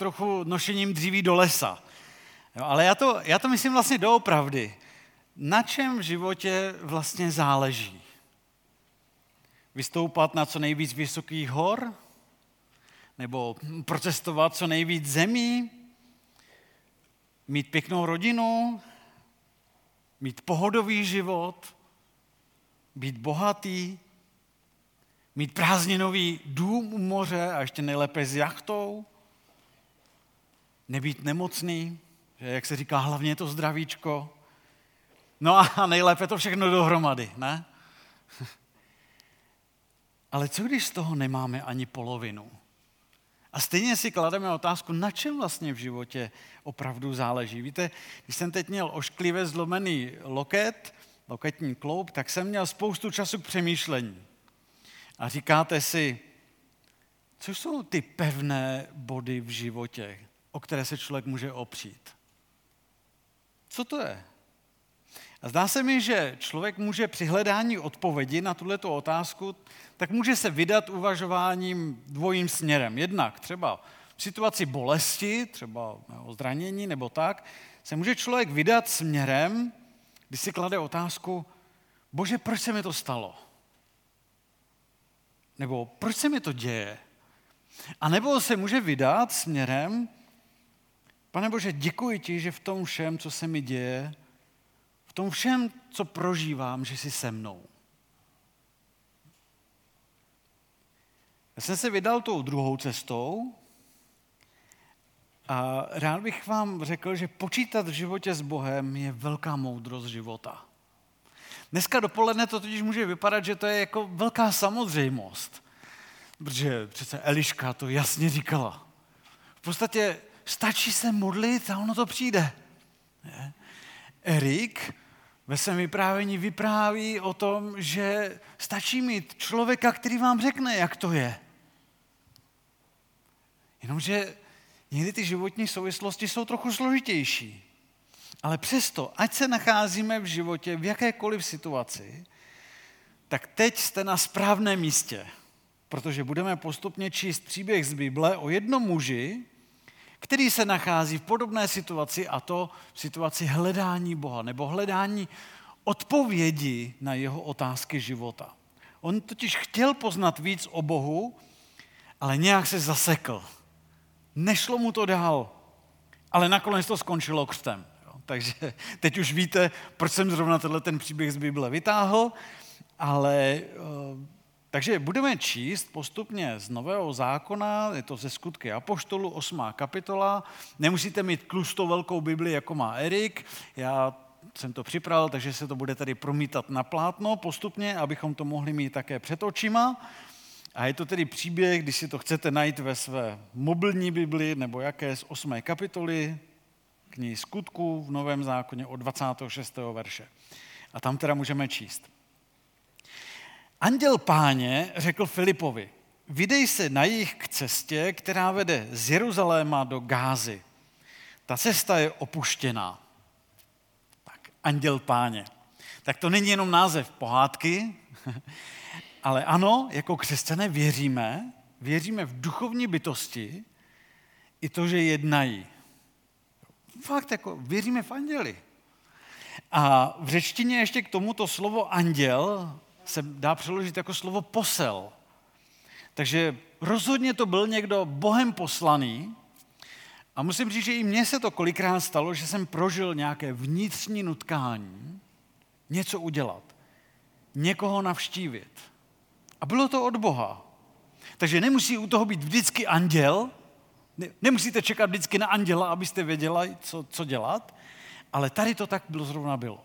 trochu nošením dříví do lesa. Jo, ale já to myslím vlastně doopravdy. Na čem v životě vlastně záleží? Vystoupat na co nejvíc vysokých hor? Nebo procestovat co nejvíc zemí? Mít pěknou rodinu? Mít pohodový život? Být bohatý? Mít prázdninový dům u moře a ještě nejlépe s jachtou? Nebýt nemocný? Že, jak se říká, hlavně je to zdravíčko? No a nejlépe to všechno dohromady, ne? Ale co když z toho nemáme ani polovinu? A stejně si klademe otázku, na čem vlastně v životě opravdu záleží. Víte, když jsem teď měl ošklivě zlomený loketní kloub, tak jsem měl spoustu času k přemýšlení. A říkáte si, co jsou ty pevné body v životě, o které se člověk může opřít? Co to je? A zdá se mi, že člověk může při hledání odpovědi na tuhleto otázku, tak může se vydat uvažováním dvojím směrem. Jednak třeba v situaci bolesti, třeba o zranění nebo tak, se může člověk vydat směrem, kdy si klade otázku, Bože, proč se mi to stalo? Nebo proč se mi to děje? A nebo se může vydat směrem, Pane Bože, děkuji ti, že v tom všem, co se mi děje, v tom všem, co prožívám, že jsi se mnou. Já jsem se vydal tou druhou cestou a rád bych vám řekl, že počítat v životě s Bohem je velká moudrost života. Dneska dopoledne to totiž může vypadat, že to je jako velká samozřejmost, protože přece Eliška to jasně říkala. V podstatě stačí se modlit a ono to přijde. Ne? Erik ve svém vyprávění vypráví o tom, že stačí mít člověka, který vám řekne, jak to je. Jenomže někdy ty životní souvislosti jsou trochu složitější. Ale přesto, ať se nacházíme v životě v jakékoliv situaci, tak teď jste na správném místě, protože budeme postupně číst příběh z Bible o jednom muži, který se nachází v podobné situaci, a to v situaci hledání Boha nebo hledání odpovědi na jeho otázky života. On totiž chtěl poznat víc o Bohu, ale nějak se zasekl. Nešlo mu to dál, ale nakonec to skončilo křtem. Takže teď už víte, proč jsem zrovna ten příběh z Bible vytáhl, ale takže budeme číst postupně z Nového zákona, je to ze Skutky apoštolů, 8. kapitola. Nemusíte mít tlustou velkou Bibli, jako má Erik. Já jsem to připravil, takže se to bude tady promítat na plátno postupně, abychom to mohli mít také před očima. A je to tedy příběh, když si to chcete najít ve své mobilní Bibli, nebo jaké z 8. kapitoly, knihy Skutků v Novém zákoně od 26. verše. A tam teda můžeme číst. Anděl Páně řekl Filipovi, vydej se na jih k cestě, která vede z Jeruzaléma do Gázy. Ta cesta je opuštěná. Tak, Anděl Páně. Tak to není jenom název pohádky, ale ano, jako křesťané věříme v duchovní bytosti i to, že jednají. Fakt, jako věříme v anděli. A v řečtině ještě k tomuto slovo anděl se dá přeložit jako slovo posel. Takže rozhodně to byl někdo Bohem poslaný. A musím říct, že i mně se to kolikrát stalo, že jsem prožil nějaké vnitřní nutkání, něco udělat, někoho navštívit. A bylo to od Boha. Takže nemusí u toho být vždycky anděl, nemusíte čekat vždycky na anděla, abyste věděli, co dělat, ale tady to tak zrovna bylo.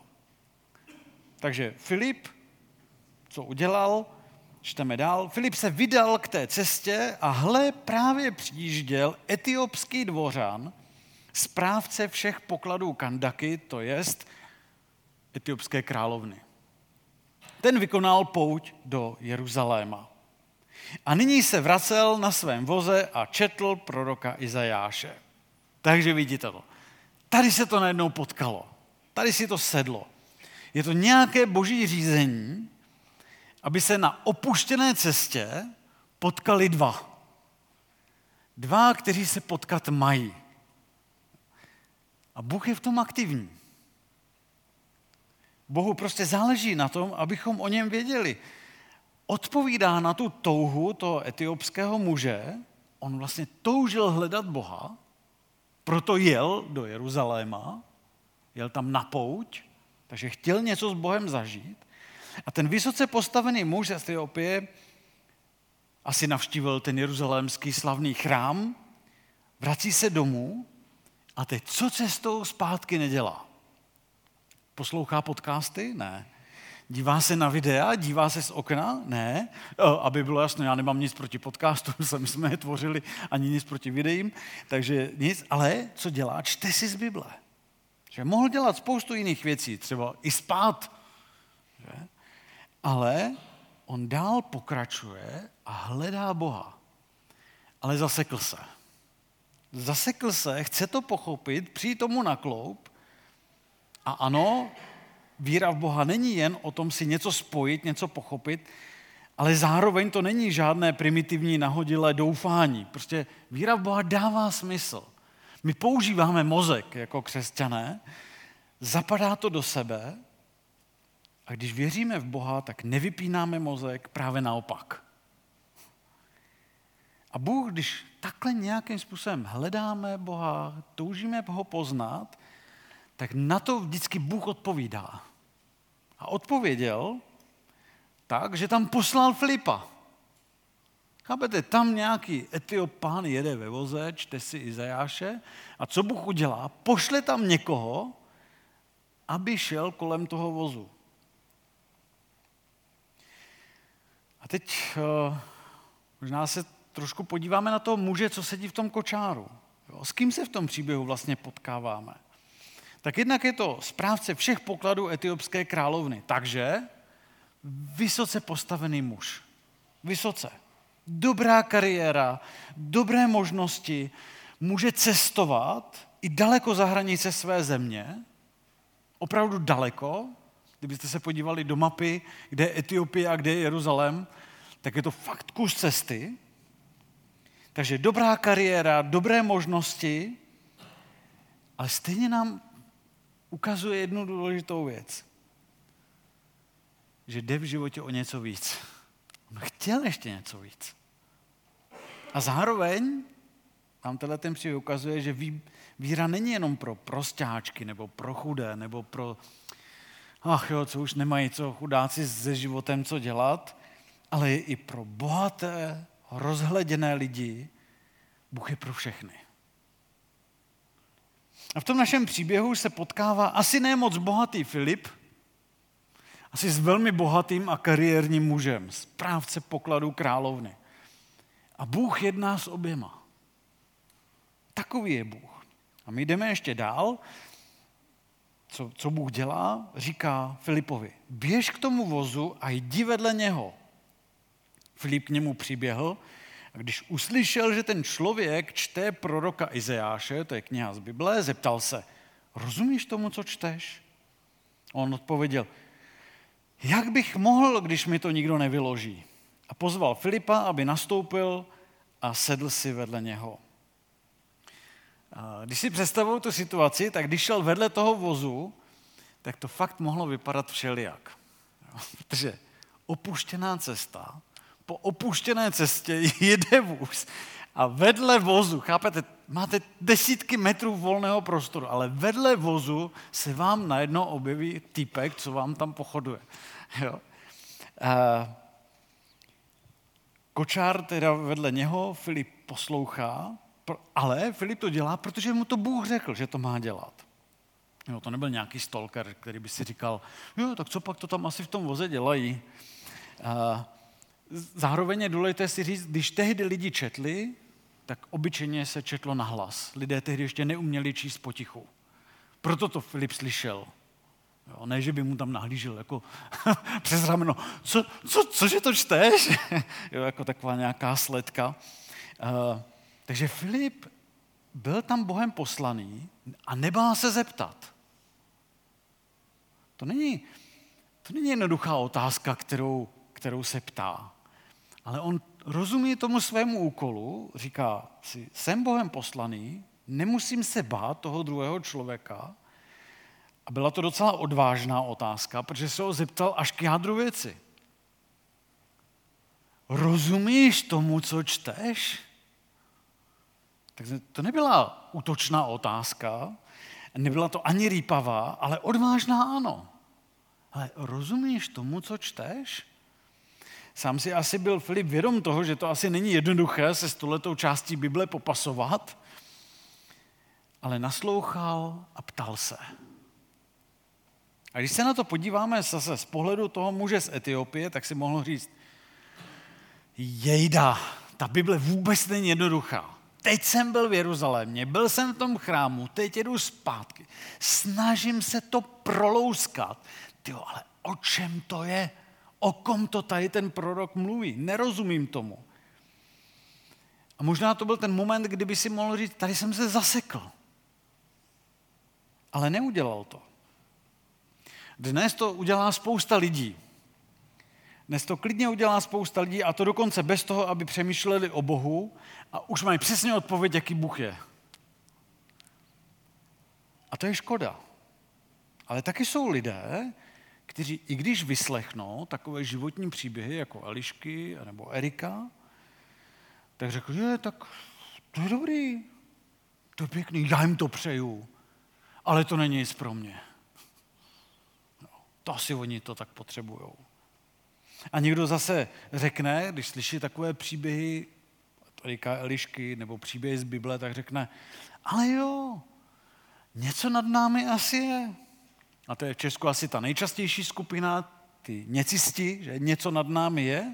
Takže Filip, co udělal, čteme dál, Filip se vydal k té cestě a hle, právě přijížděl etiopský dvořan, správce všech pokladů Kandaky, to jest etiopské královny. Ten vykonal pouť do Jeruzaléma. A nyní se vracel na svém voze a četl proroka Izajáše. Takže vidíte to. Tady se to najednou potkalo. Tady si to sedlo. Je to nějaké boží řízení, aby se na opuštěné cestě potkali dva. Dva, kteří se potkat mají. A Bůh je v tom aktivní. Bohu prostě záleží na tom, abychom o něm věděli. Odpovídá na tu touhu toho etiopského muže, on vlastně toužil hledat Boha, proto jel do Jeruzaléma, jel tam na pouť, takže chtěl něco s Bohem zažít. A ten vysoce postavený muž z Etiopie asi navštívil ten jeruzalémský slavný chrám, vrací se domů a teď co cestou zpátky nedělá? Poslouchá podcasty? Ne. Dívá se na videa? Dívá se z okna? Ne. Aby bylo jasno, já nemám nic proti podcastu, sami jsme je tvořili, ani nic proti videím, takže nic. Ale co dělá? Čte si z Bible. Že mohl dělat spoustu jiných věcí, třeba i spát. Že? Ale on dál pokračuje a hledá Boha. Ale zasekl se. Zasekl se, chce to pochopit, přijít tomu na kloup. A ano, víra v Boha není jen o tom si něco spojit, něco pochopit, ale zároveň to není žádné primitivní nahodilé doufání. Prostě víra v Boha dává smysl. My používáme mozek jako křesťané, zapadá to do sebe a když věříme v Boha, tak nevypínáme mozek, právě naopak. A Bůh, když takhle nějakým způsobem hledáme Boha, toužíme ho poznat, tak na to vždycky Bůh odpovídá. A odpověděl tak, že tam poslal Filipa. Chápete, tam nějaký Etiopán jede ve voze, čte si Izajáše a co Bůh udělá? Pošle tam někoho, aby šel kolem toho vozu. A teď možná se trošku podíváme na toho muže, co sedí v tom kočáru. Jo, s kým se v tom příběhu vlastně potkáváme? Tak jednak je to správce všech pokladů etiopské královny. Takže vysoce postavený muž. Vysoce. Dobrá kariéra, dobré možnosti, může cestovat i daleko za hranice své země, opravdu daleko. Kdybyste se podívali do mapy, kde je Etiopie a kde je Jeruzalém, tak je to fakt kus cesty. Takže dobrá kariéra, dobré možnosti, ale stejně nám ukazuje jednu důležitou věc. Že jde v životě o něco víc. On chtěl ještě něco víc. A zároveň nám ten příběh ukazuje, že víra není jenom pro prostáčky, nebo pro chudé, nebo pro co už nemají co chudáci se životem co dělat, ale je i pro bohaté, rozhleděné lidi. Bůh je pro všechny. A v tom našem příběhu se potkává asi ne moc bohatý Filip, asi s velmi bohatým a kariérním mužem, správce pokladů královny. A Bůh jedná s oběma. Takový je Bůh. A my jdeme ještě dál. Co Bůh dělá? Říká Filipovi, běž k tomu vozu a jdi vedle něho. Filip k němu přiběhl a když uslyšel, že ten člověk čte proroka Izajáše, to je kniha z Bible, zeptal se, rozumíš tomu, co čteš? On odpověděl, jak bych mohl, když mi to nikdo nevyloží? A pozval Filipa, aby nastoupil a sedl si vedle něho. A když si představuju tu situaci, tak když šel vedle toho vozu, tak to fakt mohlo vypadat všelijak. Protože opuštěná cesta, po opuštěné cestě jede vůz a vedle vozu, chápete, máte desítky metrů volného prostoru, ale vedle vozu se vám najednou objeví týpek, co vám tam pochoduje. Jo? Kočár teda vedle něho, Filip poslouchá, ale Filip to dělá, protože mu to Bůh řekl, že to má dělat. Jo, to nebyl nějaký stalker, který by si říkal, jo, tak co pak to tam asi v tom voze dělají. Zároveň je důležité si říct, když tehdy lidi četli, tak obyčejně se četlo nahlas. Lidé tehdy ještě neuměli číst potichu. Proto to Filip slyšel. Jo, ne, že by mu tam nahlížel jako přes rameno. Cože to čteš? Jo, jako taková nějaká sledka. Takže Filip byl tam Bohem poslaný a nebál se zeptat. To není jednoduchá otázka, kterou se ptá. Ale on rozumí tomu svému úkolu, říká si, jsem Bohem poslaný, nemusím se bát toho druhého člověka. A byla to docela odvážná otázka, protože se ho zeptal až k jádru věci. Rozumíš tomu, co čteš? Takže to nebyla útočná otázka, nebyla to ani rýpavá, ale odvážná ano. Ale rozumíš tomu, co čteš? Sám si asi byl Filip vědom toho, že to asi není jednoduché se s touhletou částí Bible popasovat, ale naslouchal a ptal se. A když se na to podíváme zase z pohledu toho muže z Etiopie, tak si mohl říct, jejda, ta Bible vůbec není jednoduchá. Teď jsem byl v Jeruzalémě, byl jsem v tom chrámu, teď jedu zpátky. Snažím se to prolouskat. Tyjo, ale o čem to je? O kom to tady ten prorok mluví? Nerozumím tomu. A možná to byl ten moment, kdyby si mohl říct, tady jsem se zasekl. Ale neudělal to. Dnes to udělá spousta lidí. Dnes to klidně udělá spousta lidí a to dokonce bez toho, aby přemýšleli o Bohu a už mají přesně odpověď, jaký Bůh je. A to je škoda. Ale taky jsou lidé, kteří i když vyslechnou takové životní příběhy jako Elišky nebo Erika, tak řekl, že tak to je dobrý, to je pěkný, já jim to přeju, ale to není nic pro mě. No, to asi oni to tak potřebujou. A někdo zase řekne, když slyší takové příběhy, Erika, Elišky nebo příběhy z Bible, tak řekne, ale jo, něco nad námi asi je. A to je v Česku asi ta nejčastější skupina, ty něcisti, že něco nad námi je.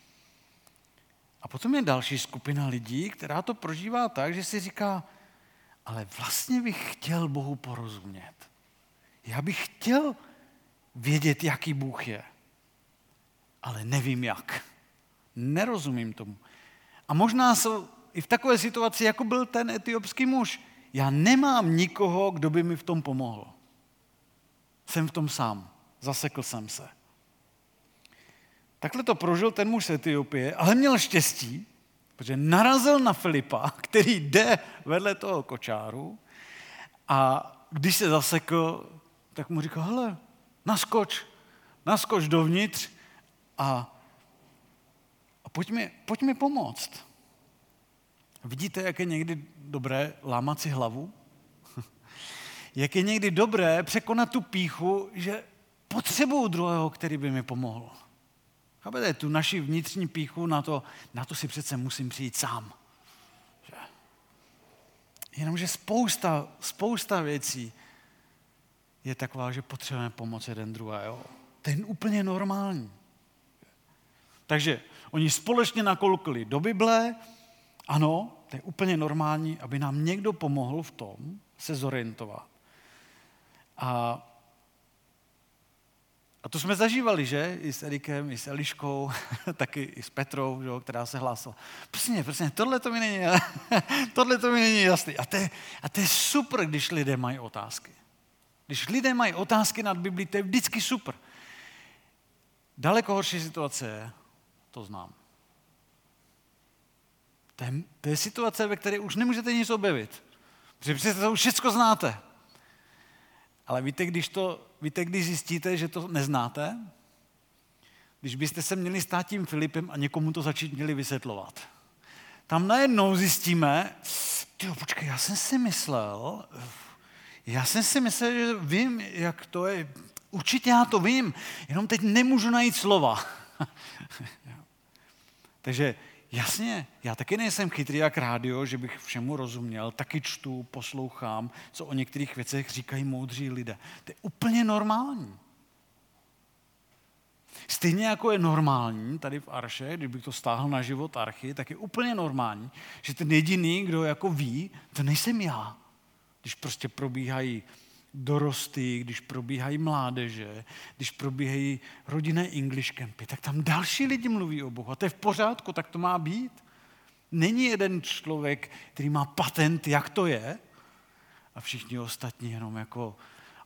A potom je další skupina lidí, která to prožívá tak, že si říká, ale vlastně bych chtěl Bohu porozumět. Já bych chtěl vědět, jaký Bůh je. Ale nevím jak. Nerozumím tomu. A možná jsou i v takové situaci, jako byl ten etiopský muž. Já nemám nikoho, kdo by mi v tom pomohl. Jsem v tom sám. Zasekl jsem se. Takhle to prožil ten muž z Etiopie, ale měl štěstí, protože narazil na Filipa, který jde vedle toho kočáru a když se zasekl, tak mu říkal, hele, naskoč dovnitř a pojď mi pomoct. Vidíte, jak je někdy dobré lámat si hlavu? Jak je někdy dobré překonat tu pýchu, že potřebuju druhého, který by mi pomohl. Chápete, tu naši vnitřní pýchu, na to si přece musím přijít sám. Že? Jenomže spousta věcí je taková, že potřebujeme pomoc jeden druhého. To je úplně normální. Takže oni společně nakoukli do Bible, ano, to je úplně normální, aby nám někdo pomohl v tom se zorientovat. A to jsme zažívali, že? I s Erikem, i s Eliškou, taky i s Petrou, že? Která se hlásila. Přesně, tohle to mi není jasný. A to je super, když lidé mají otázky. Když lidé mají otázky nad Biblí, to je vždycky super. Daleko horší situace je, to znám. To je situace, ve které už nemůžete nic objevit. Protože přece to už všechno znáte. Ale víte, když zjistíte, že to neznáte? Když byste se měli stát tím Filipem a někomu to začít měli vysvětlovat. Tam najednou zjistíme, počkej, já jsem si myslel, že vím, jak to je. Určitě já to vím, jenom teď nemůžu najít slova. Takže jasně, já taky nejsem chytrý jak rádio, že bych všemu rozuměl, taky čtu, poslouchám, co o některých věcech říkají moudří lidé. To je úplně normální. Stejně jako je normální tady v Arše, kdybych to stáhl na život Archy, tak je úplně normální, že ten jediný, kdo jako ví, to nejsem já. Když prostě probíhají dorosty, když probíhají mládeže, když probíhají rodinné English campy, tak tam další lidi mluví o Bohu. A to je v pořádku, tak to má být. Není jeden člověk, který má patent, jak to je, a všichni ostatní jenom jako,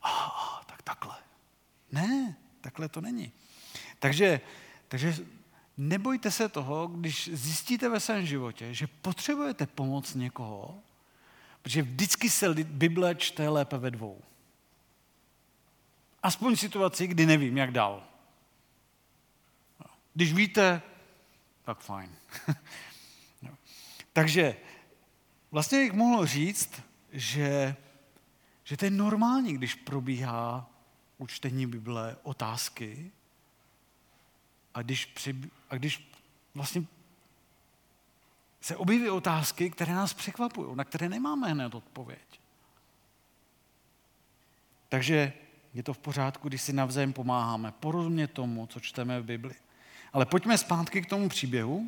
tak takhle. Ne, takhle to není. Takže nebojte se toho, když zjistíte ve svém životě, že potřebujete pomoc někoho, protože vždycky se Bible čte lépe ve dvou. Aspoň v situaci, kdy nevím, jak dál. Když víte, tak fajn. Takže vlastně bych mohl říct, že to je normální, když probíhá u čtení Bible otázky a když vlastně se objeví otázky, které nás překvapují, na které nemáme hned odpověď. Takže je to v pořádku, když si navzájem pomáháme porozumět tomu, co čteme v Bibli. Ale pojďme zpátky k tomu příběhu.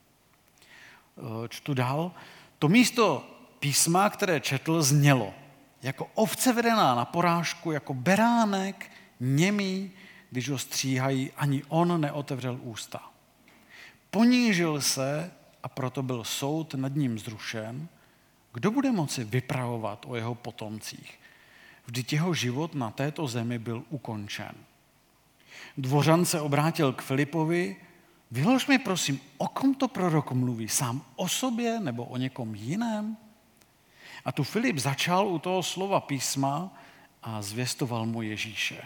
Čtu dál. To místo písma, které četl, znělo jako ovce vedená na porážku, jako beránek, němý, když ho stříhají, ani on neotevřel ústa. Ponížil se a proto byl soud nad ním zrušen. Kdo bude moci vypravovat o jeho potomcích? Vždyť jeho život na této zemi byl ukončen. Dvořan se obrátil k Filipovi. Vylož mi prosím, o kom to prorok mluví? Sám o sobě nebo o někom jiném? A tu Filip začal u toho slova písma a zvěstoval mu Ježíše.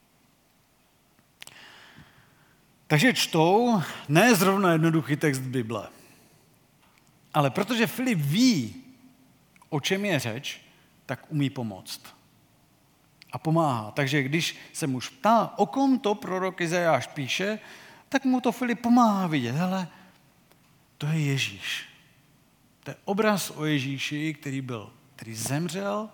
Takže čtou ne zrovna jednoduchý text Bible. Ale protože Filip ví, o čem je řeč, tak umí pomoct. A pomáhá. Takže když se muž ptá, o kom to prorok Izajáš píše, tak mu to Filip pomáhá vidět. Hele, to je Ježíš. To je obraz o Ježíši, který zemřel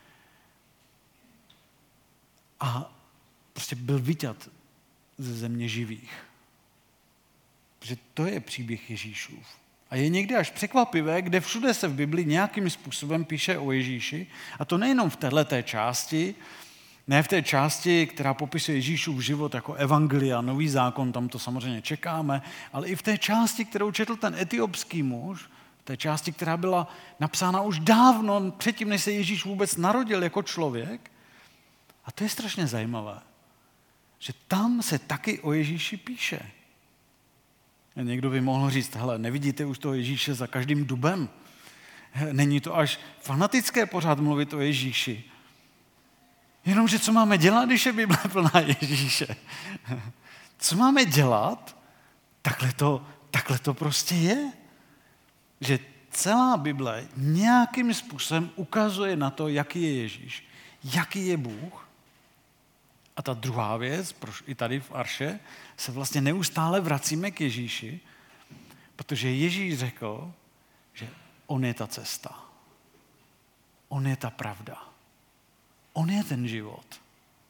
a prostě byl vyťat ze země živých. Protože to je příběh Ježíšův. A je někdy až překvapivé, kde všude se v Bibli nějakým způsobem píše o Ježíši, a to nejenom v téhleté části, ne v té části, která popisuje Ježíšův život jako evangelia, nový zákon, tam to samozřejmě čekáme, ale i v té části, kterou četl ten etiopský muž, v té části, která byla napsána už dávno, předtím, než se Ježíš vůbec narodil jako člověk. A to je strašně zajímavé, že tam se taky o Ježíši píše. A někdo by mohl říct, hele, nevidíte už toho Ježíše za každým dubem? Není to až fanatické pořád mluvit o Ježíši? Jenomže co máme dělat, když je Bible plná Ježíše? Co máme dělat? Takhle to prostě je. Že celá Bible nějakým způsobem ukazuje na to, jaký je Ježíš, jaký je Bůh. A ta druhá věc, proč i tady v Arše, se vlastně neustále vracíme k Ježíši, protože Ježíš řekl, že on je ta cesta. On je ta pravda. On je ten život.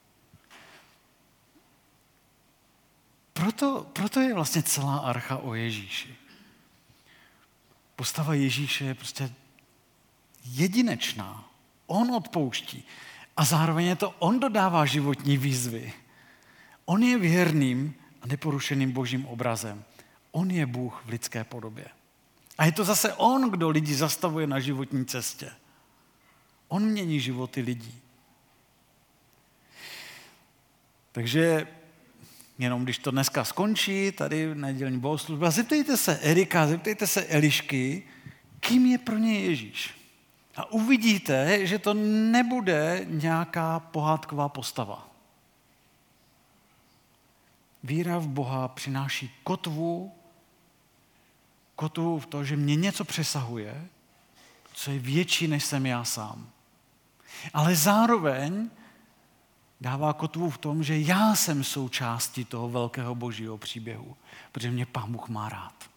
Proto je vlastně celá archa o Ježíši. Postava Ježíše je prostě jedinečná. On odpouští. A zároveň je to on dodává životní výzvy. On je věrným a neporušeným božím obrazem. On je Bůh v lidské podobě. A je to zase on, kdo lidi zastavuje na životní cestě. On mění životy lidí. Takže jenom když to dneska skončí, tady nedělní bohoslužba, zeptejte se Erika, zeptejte se Elišky, kým je pro ně Ježíš. A uvidíte, že to nebude nějaká pohádková postava. Víra v Boha přináší kotvu v to, že mě něco přesahuje, co je větší, než jsem já sám. Ale zároveň dává kotvu v tom, že já jsem součástí toho velkého božího příběhu, protože mě Pán Bůh má rád.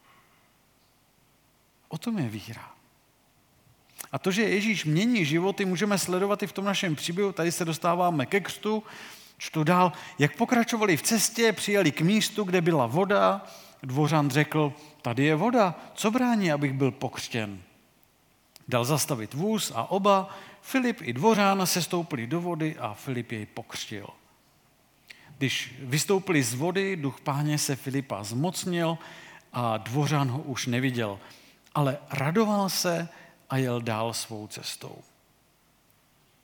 O tom je víra. A to, že Ježíš mění životy, můžeme sledovat i v tom našem příběhu. Tady se dostáváme ke křtu. Čtu dál. Jak pokračovali v cestě, přijeli k místu, kde byla voda. Dvořan řekl, tady je voda, co brání, abych byl pokřtěn? Dal zastavit vůz a oba, Filip i Dvořan, sestoupili do vody a Filip jej pokřtil. Když vystoupili z vody, duch Páně se Filipa zmocnil a Dvořan ho už neviděl, ale radoval se a jel dál svou cestou.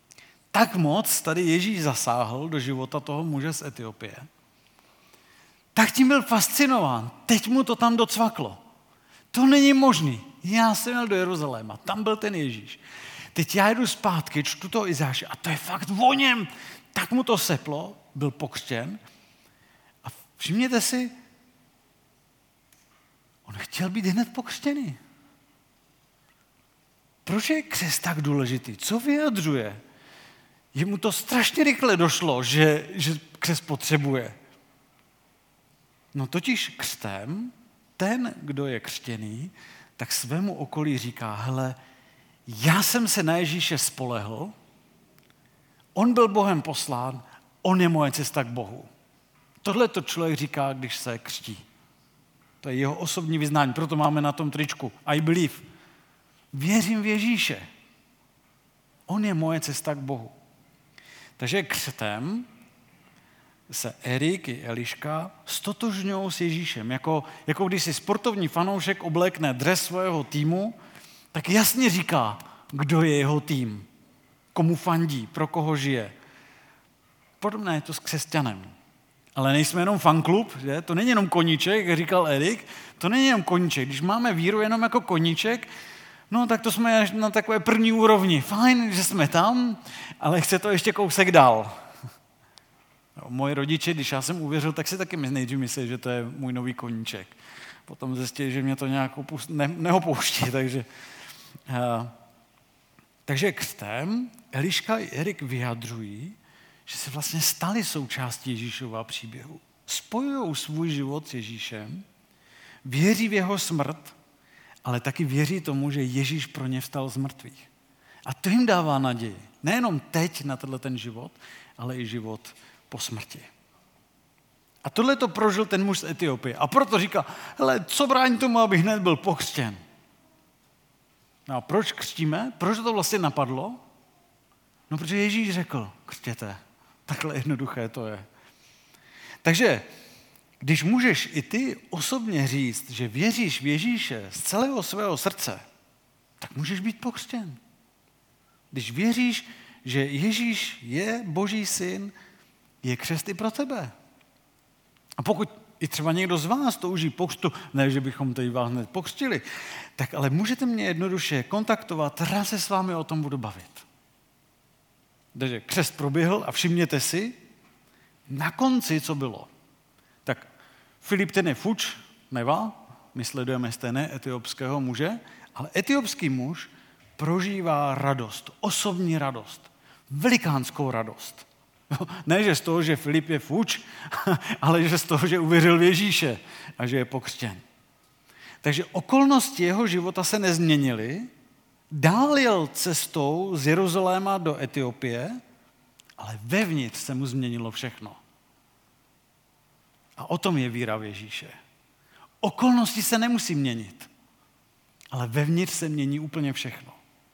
Tak moc tady Ježíš zasáhl do života toho muže z Etiopie. tak tím byl fascinován. Teď mu to tam docvaklo. To není možný. Já jsem jel do Jeruzaléma, tam byl ten Ježíš. Teď já jdu zpátky, čtu toho Izáše a to je fakt o něm. Tak mu to seplo, byl pokřtěn. A všimněte si, on chtěl být hned pokřtěný. Proč je křest tak důležitý? Co vyjadřuje? Jemu to strašně rychle došlo, že křest potřebuje. No totiž křtem, ten, kdo je křtěný, tak svému okolí říká, hele, já jsem se na Ježíše spolehl, on byl Bohem poslán, on je moje cesta k Bohu. Tohle to člověk říká, když se křtí. To je jeho osobní vyznání, proto máme na tom tričku I believe. Věřím v Ježíše. On je moje cesta k Bohu. Takže křtem se Erik i Eliška stotožňují s Ježíšem. Jako když si sportovní fanoušek oblékne dres svého týmu, tak jasně říká, kdo je jeho tým, komu fandí, pro koho žije. Podobné je to s křesťanem. Ale nejsme jenom fanklub, že? To není jenom koníček, jak říkal Erik, to není jenom koníček. Když máme víru jenom jako koníček, no tak to jsme až na takové první úrovni. Fajn, že jsme tam, ale chce to ještě kousek dál. Moji rodiče, když já jsem uvěřil, tak si taky nejdřív mysleli, že to je můj nový koníček. Potom zjistili, že mě to nějak neopouští. Takže křtem Eliška i Erik vyjadřují, že se vlastně stali součástí Ježíšova příběhu. Spojují svůj život s Ježíšem, věří v jeho smrt, ale taky věří tomu, že Ježíš pro ně vstal z mrtvých. A to jim dává naději. Nejenom teď na ten život, ale i život po smrti. A tohle to prožil ten muž z Etiopie. A proto říká, hele, co brání tomu, aby hned byl pokřtěn? No a proč křtíme? Proč to vlastně napadlo? No, protože Ježíš řekl, křtěte. Takhle jednoduché to je. Takže, když můžeš i ty osobně říct, že věříš v Ježíše z celého svého srdce, tak můžeš být pokřtěn. Když věříš, že Ježíš je Boží syn, je křest i pro tebe. A pokud i třeba někdo z vás touží pokřtu, ne, že bychom tady vás hned pokřtili, tak ale můžete mě jednoduše kontaktovat, rád se s vámi o tom budu bavit. Takže křest proběhl a všimněte si, na konci, co bylo. Tak Filip ten je fuč, nevá, my sledujeme stejné etiopského muže, ale etiopský muž prožívá radost, osobní radost, velikánskou radost. Ne, že z toho, že Filip je fuč, ale že z toho, že uvěřil v Ježíše a že je pokřtěn. Takže okolnosti jeho života se nezměnily, dál jel cestou z Jeruzaléma do Etiopie, ale vevnitř se mu změnilo všechno. A o tom je víra v Ježíše. Okolnosti se nemusí měnit, ale vevnitř se mění úplně všechno.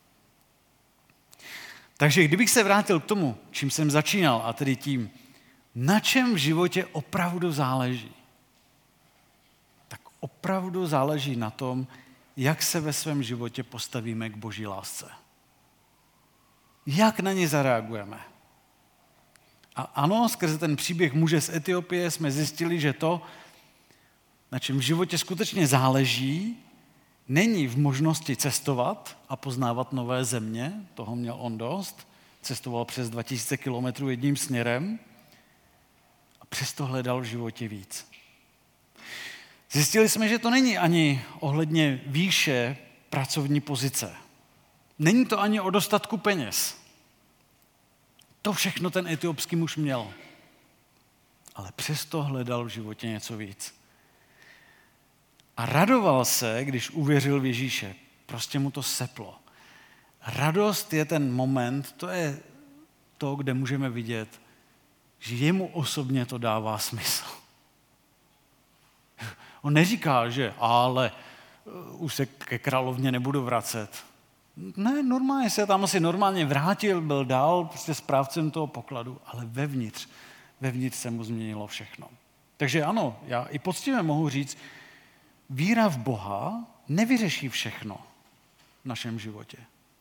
Takže kdybych se vrátil k tomu, čím jsem začínal, a tedy tím, na čem v životě opravdu záleží, tak opravdu záleží na tom, jak se ve svém životě postavíme k Boží lásce. Jak na ně zareagujeme. A ano, skrze ten příběh muže z Etiopie jsme zjistili, že to, na čem v životě skutečně záleží, není v možnosti cestovat a poznávat nové země, toho měl on dost, cestoval přes 2000 kilometrů jedním směrem a přesto hledal v životě víc. Zjistili jsme, že to není ani ohledně výše pracovní pozice. Není to ani o dostatku peněz. To všechno ten etiopský muž měl. Ale přesto hledal v životě něco víc. A radoval se, když uvěřil v Ježíše. Prostě mu to seplo. Radost je ten moment, to je to, kde můžeme vidět, že jemu osobně to dává smysl. On neříká, že ale už se ke královně nebudu vracet. Ne, normálně se tam asi normálně vrátil, byl dál prostě správcem toho pokladu, ale vevnitř se mu změnilo všechno. Takže ano, já i poctivě mohu říct, víra v Boha nevyřeší všechno v našem životě,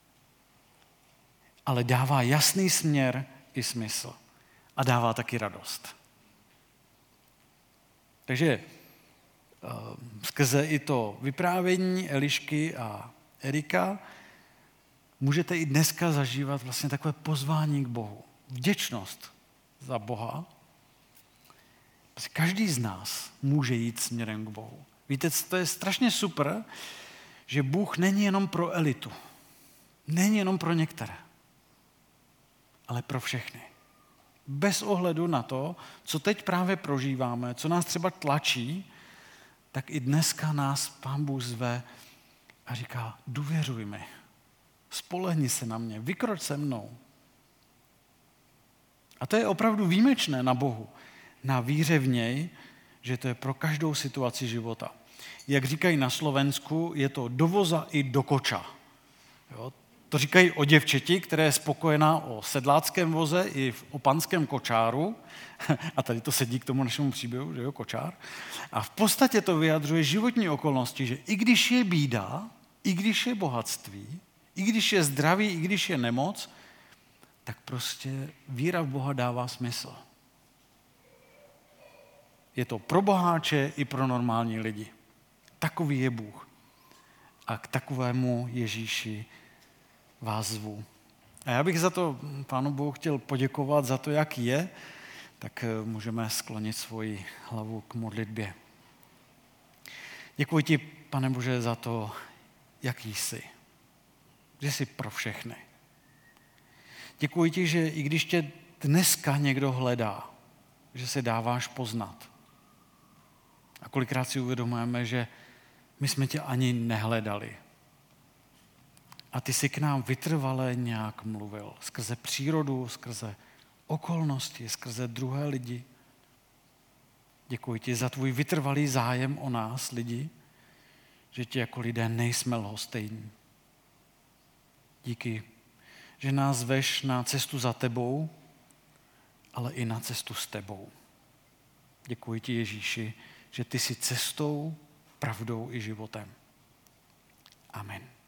ale dává jasný směr i smysl a dává taky radost. Takže skrze i to vyprávění Elišky a Erika můžete i dneska zažívat vlastně takové pozvání k Bohu. Vděčnost za Boha. Každý z nás může jít směrem k Bohu. Víte, to je strašně super, že Bůh není jenom pro elitu. Není jenom pro některé. Ale pro všechny. Bez ohledu na to, co teď právě prožíváme, co nás třeba tlačí, tak i dneska nás Pán Bůh zve a říká, důvěřuj mi, spolehni se na mě, vykroč se mnou. A to je opravdu výjimečné na Bohu, na víře v něj, že to je pro každou situaci života. Jak říkají na Slovensku, je to do voza i do koča. Jo? To říkají o děvčeti, které je spokojená o sedláckém voze i o panském kočáru. A tady to sedí k tomu našemu příběhu, že jo, kočár. A v podstatě to vyjadřuje životní okolnosti, že i když je bída, i když je bohatství, i když je zdraví, i když je nemoc, tak prostě víra v Boha dává smysl. Je to pro boháče i pro normální lidi. Takový je Bůh. A k takovému Ježíši vás zvu. A já bych za to Pánu Bohu chtěl poděkovat za to, jak je, tak můžeme sklonit svoji hlavu k modlitbě. Děkuji ti, Pane Bože, za to, jaký jsi. Že jsi pro všechny. Děkuji ti, že i když tě dneska někdo hledá, že se dáváš poznat. A kolikrát si uvědomujeme, že my jsme tě ani nehledali. A ty jsi k nám vytrvale nějak mluvil. Skrze přírodu, skrze okolnosti, skrze druhé lidi. Děkuji ti za tvůj vytrvalý zájem o nás, lidi, že ti jako lidé nejsme lhostejní. Díky, že nás veš na cestu za tebou, ale i na cestu s tebou. Děkuji ti, Ježíši, že ty jsi cestou, pravdou i životem. Amen.